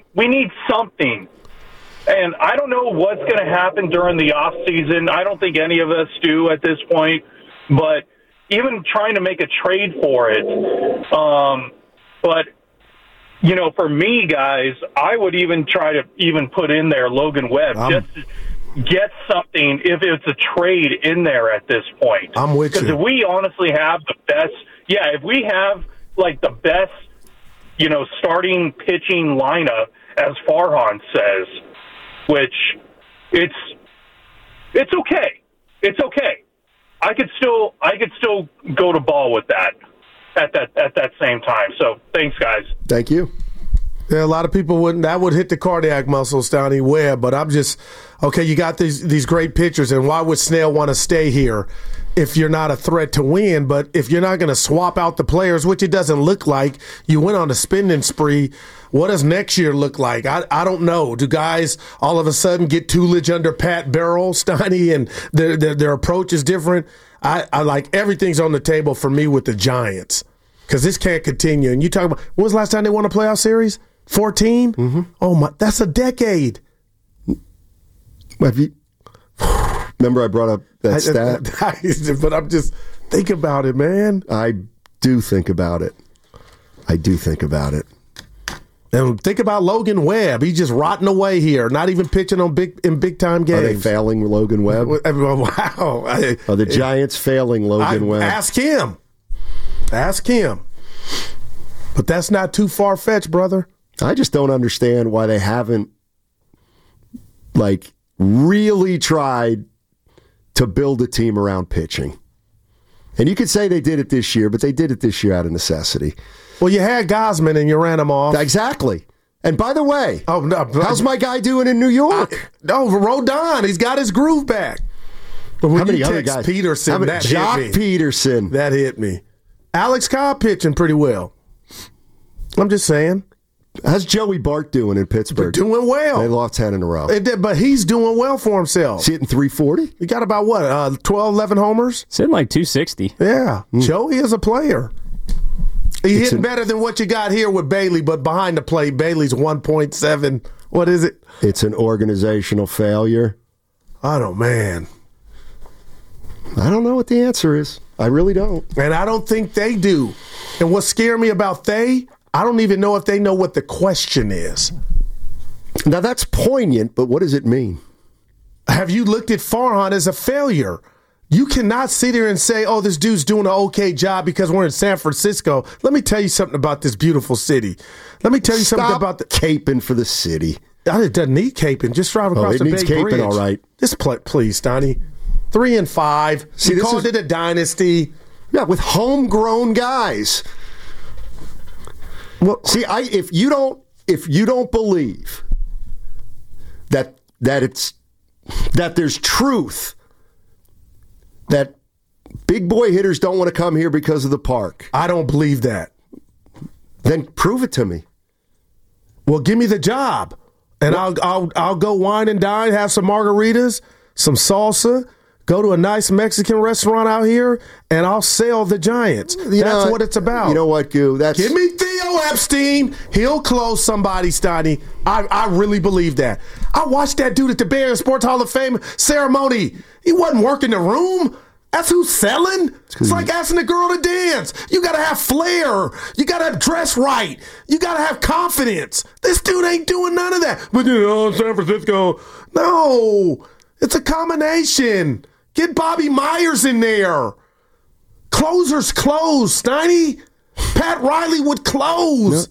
And I don't know what's going to happen during the off season. I don't think any of us do at this point. But even trying to make a trade for it. But you know, for me, guys, I would even try to put in there Logan Webb just to get something if it's a trade in there at this point. I'm with you. Because if we honestly have the best, if we have like the best, you know, starting pitching lineup, as Farhan says, which it's okay. It's okay. I could still go to ball with that at that same time. So thanks, guys. Thank you. Yeah, a lot of people wouldn't. That would hit the cardiac muscles, Donnie Webb. But I'm just okay. You got these great pitchers, and why would Snell want to stay here if you're not a threat to win? But if you're not going to swap out the players, which it doesn't look like, you went on a spending spree. What does next year look like? I don't know. Do guys all of a sudden get Tulich under Pat Burrell, Steiny, and their approach is different? I like everything's on the table for me with the Giants because this can't continue. And you talk about when was the last time they won a playoff series? 14? Mm-hmm. Oh my, that's a decade. Have you remember I brought up that stat? But I'm just think about it, man. I do think about it. And think about Logan Webb. He's just rotting away here, not even pitching in big time games. Are they failing Logan Webb? Wow. Are the Giants failing Logan Webb? Ask him. But that's not too far-fetched, brother. I just don't understand why they haven't, like, really tried to build a team around pitching. And you could say they did it this year, but they did it this year out of necessity. Well, you had Gausman and you ran him off. Exactly. And by the way, how's my guy doing in New York? Rodon. He's got his groove back. But when how many you other text guys? Peterson, that Jock hit me. Peterson. That hit me. Alex Cobb pitching pretty well. I'm just saying. How's Joey Bart doing in Pittsburgh? Doing well. They lost 10 in a row. But he's doing well for himself. Is he hitting 340? He got about, 12, 11 homers? It's in like 260. Yeah. Joey is a player. He hitting better than what you got here with Bailey, but behind the plate, Bailey's 1.7. What is it? It's an organizational failure. I don't know what the answer is. I really don't. And I don't think they do. And what scared me about I don't even know if they know what the question is. Now, that's poignant, but what does it mean? Have you looked at Farhan as a failure? You cannot sit here and say, oh, this dude's doing an okay job because we're in San Francisco. Let me tell you something about this beautiful city. Let me tell you something about the caping for the city. It doesn't need caping. Just drive across the Bay Bridge. Caping, all right. Just please, Donnie. 3-5. See, we called it a dynasty. Yeah, with homegrown guys. Well, see, if you don't believe that there's truth, that big boy hitters don't want to come here because of the park. I don't believe that. Then prove it to me. Well, give me the job, and I'll go wine and dine, have some margaritas, some salsa. Go to a nice Mexican restaurant out here, and I'll sell the Giants. That's what it's about. You know what, Goo? Give me Theo Epstein. He'll close somebody, Steiny. I really believe that. I watched that dude at the Bay Area Sports Hall of Fame ceremony. He wasn't working the room. That's who's selling. It's like asking a girl to dance. You got to have flair. You got to have dress right. You got to have confidence. This dude ain't doing none of that. But San Francisco. No, it's a combination. Get Bobby Myers in there. Closers close, Steiny. Pat Riley would close.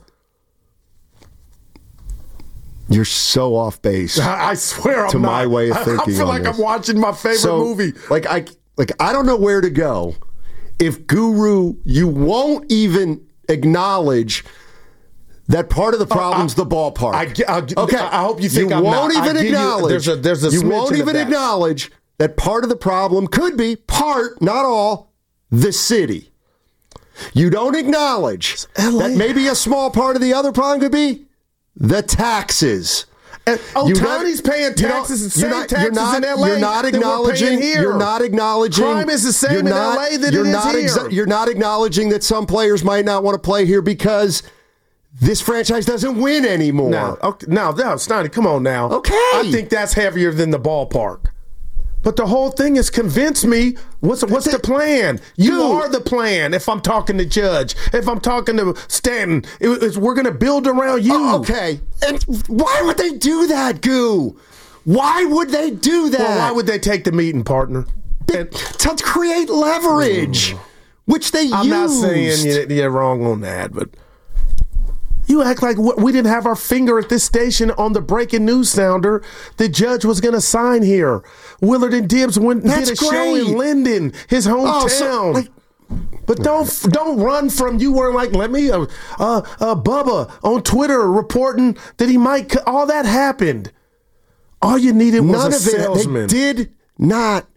You're so off base. I swear I'm to not. my way of thinking. I feel like I'm watching my favorite movie. I don't know where to go. If Guru, you won't even acknowledge that part of the problem's the ballpark. I hope you think you I'm won't not. even acknowledge. There's a you won't smidgen even of that. acknowledge that part of the problem could be part, not all, the city. You don't acknowledge that maybe a small part of the other problem could be the taxes. Ohtani's paying taxes and same taxes in L.A. You're not acknowledging. You're not acknowledging. Crime is the same in L.A. that it is here. You're not acknowledging that some players might not want to play here because this franchise doesn't win anymore. Now, Stoney, come on now. Okay. I think that's heavier than the ballpark. But the whole thing is convince me, what's the plan? You are the plan if I'm talking to Judge. If I'm talking to Stanton, we're going to build around you. Okay. And why would they do that, Goo? Why would they do that? Well, why would they take the meeting, partner? To create leverage, which they used. I'm not saying you're wrong on that, but you act like we didn't have our finger at this station on the breaking news sounder the Judge was going to sign here. Willard and Dibbs went and did a show in Linden, his hometown. But don't run from you were like, let me, Bubba on Twitter reporting that he might, all that happened. All you needed was none a of salesman. It. They did not.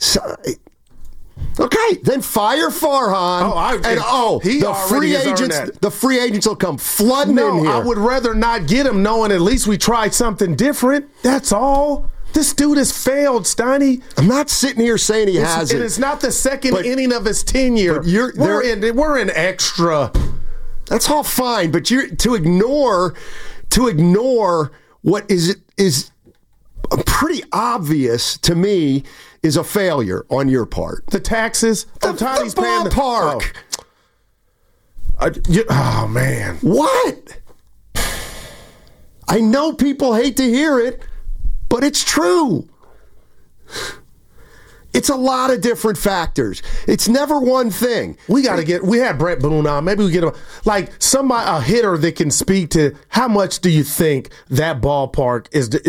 Okay, then fire Farhan. The free agents will come flooding in here. I would rather not get him knowing at least we tried something different. That's all. This dude has failed, Steiny. I'm not sitting here saying he hasn't. And it's not the second inning of his tenure. We're in extra. That's all fine, but to ignore what is pretty obvious to me is a failure on your part. The taxes, the ballpark. Oh man, what? I know people hate to hear it, but it's true. It's a lot of different factors. It's never one thing. We had Brett Boone on. Maybe we get a hitter that can speak to how much do you think that ballpark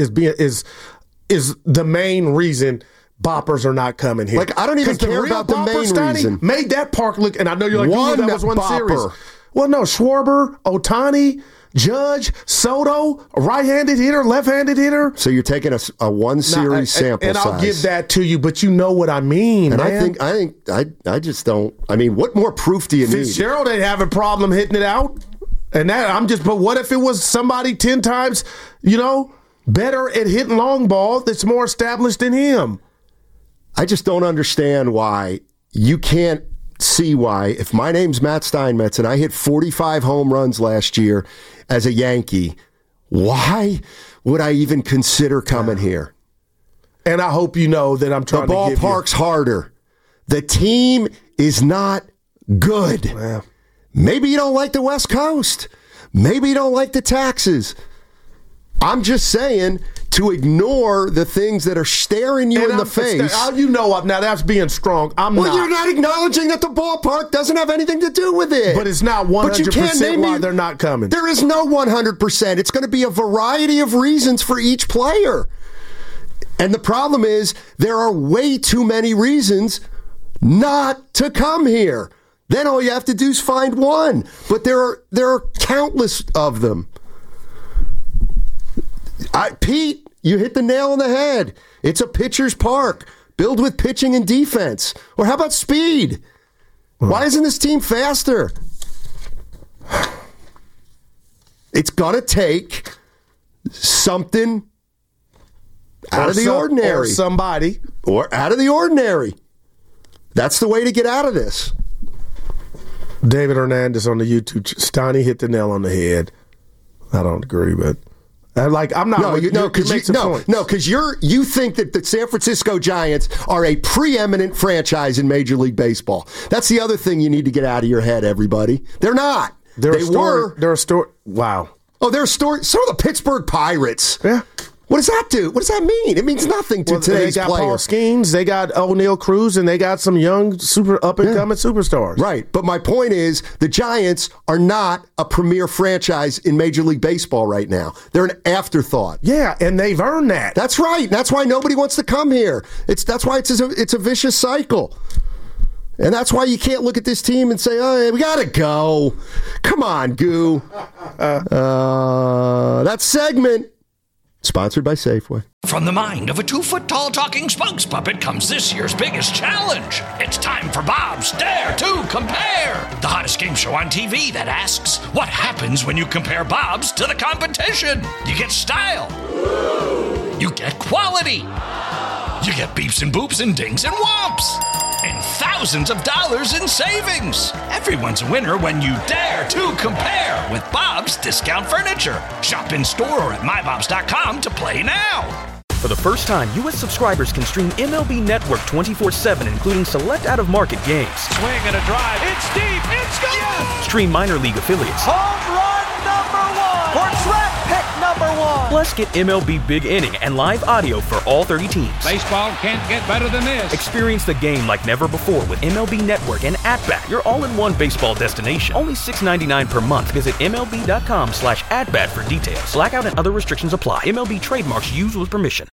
is the main reason boppers are not coming here. Like, I don't even care about the main reason. Made that park look, and I know you're like, that was one series. Well, no, Schwarber, Ohtani, Judge, Soto, right-handed hitter, left-handed hitter. So you're taking a one-series sample size. And I'll give that to you, but you know what I mean, and man. I just don't. I mean, what more proof do you need? Fitzgerald ain't having a problem hitting it out. And but what if it was somebody 10 times, better at hitting long ball that's more established than him? I just don't understand why you can't see why, if my name's Matt Steinmetz and I hit 45 home runs last year as a Yankee, why would I even consider coming here? And I hope you know that I'm trying to give you... The ballpark's harder. The team is not good. Well, maybe you don't like the West Coast. Maybe you don't like the taxes. I'm just saying, to ignore the things that are staring you in the face. Now that's being strong. You're not acknowledging that the ballpark doesn't have anything to do with it. But it's not 100% why they're not coming. There is no 100%. It's going to be a variety of reasons for each player. And the problem is, there are way too many reasons not to come here. Then all you have to do is find one. But there are countless of them. Pete, you hit the nail on the head. It's a pitcher's park. Build with pitching and defense. Or how about speed? Why isn't this team faster? It's going to take something out of the ordinary. Or somebody. Or out of the ordinary. That's the way to get out of this. David Hernandez on the YouTube. Steiny hit the nail on the head. I don't agree, but... I'm not. Because you think that the San Francisco Giants are a preeminent franchise in Major League Baseball. That's the other thing you need to get out of your head, everybody. They're not. They're a story. Wow. Oh, they're a story. So are the Pittsburgh Pirates. Yeah. What does that do? What does that mean? It means nothing to today's player. They got player. Paul Skeens, they got O'Neal Cruz, and they got some young, super up-and-coming superstars. Right. But my point is, the Giants are not a premier franchise in Major League Baseball right now. They're an afterthought. Yeah, and they've earned that. That's right. That's why nobody wants to come here. That's why it's a vicious cycle. And that's why you can't look at this team and say, oh, we got to go. Come on, Goo. That segment, sponsored by Safeway. From the mind of a 2-foot-tall talking spokes puppet comes this year's biggest challenge. It's time for Bob's Dare to Compare, the hottest game show on TV that asks, what happens when you compare Bob's to the competition? You get style. You get quality. You get beeps and boops and dings and whomps. And thousands of dollars in savings. Everyone's a winner when you dare to compare with Bob's Discount Furniture. Shop in store or at mybobs.com to play now. For the first time, U.S. subscribers can stream MLB Network 24/7, including select out-of-market games. Swing and a drive. It's deep. It's gone. Yes! Stream minor league affiliates. Home run #1. Or draft pick #1. Plus, get MLB Big Inning and live audio for all 30 teams. Baseball can't get better than this. Experience the game like never before with MLB Network and At-Bat, your all-in-one baseball destination. Only $6.99 per month. Visit MLB.com/AtBat for details. Blackout and other restrictions apply. MLB trademarks used with permission.